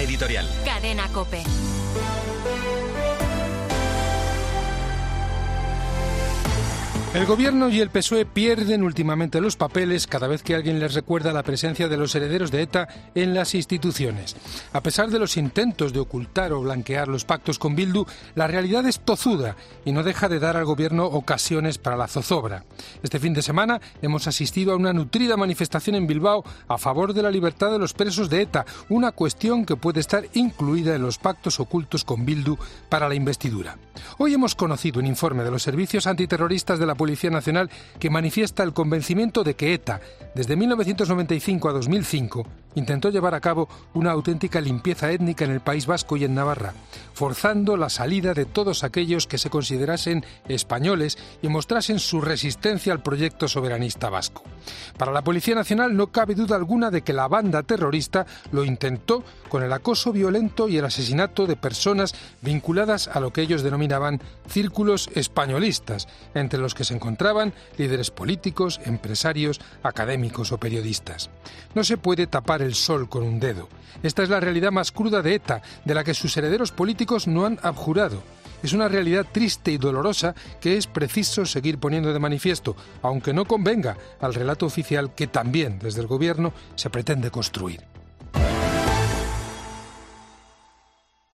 editorial. Cadena COPE. El Gobierno y el PSOE pierden últimamente los papeles cada vez que alguien les recuerda la presencia de los herederos de ETA en las instituciones. A pesar de los intentos de ocultar o blanquear los pactos con Bildu, la realidad es tozuda y no deja de dar al Gobierno ocasiones para la zozobra. Este fin de semana hemos asistido a una nutrida manifestación en Bilbao a favor de la libertad de los presos de ETA, una cuestión que puede estar incluida en los pactos ocultos con Bildu para la investidura. Hoy hemos conocido un informe de los servicios antiterroristas de la Policía Nacional que manifiesta el convencimiento de que ETA, desde 1995 a 2005, intentó llevar a cabo una auténtica limpieza étnica en el País Vasco y en Navarra, forzando la salida de todos aquellos que se considerasen españoles y mostrasen su resistencia al proyecto soberanista vasco. Para la Policía Nacional no cabe duda alguna de que la banda terrorista lo intentó con el acoso violento y el asesinato de personas vinculadas a lo que ellos denominaban círculos españolistas, entre los que se encontraban líderes políticos, empresarios, académicos o periodistas. No se puede tapar el sol con un dedo. Esta es la realidad más cruda de ETA, de la que sus herederos políticos no han abjurado. Es una realidad triste y dolorosa que es preciso seguir poniendo de manifiesto, aunque no convenga al relato oficial que también, desde el Gobierno, se pretende construir.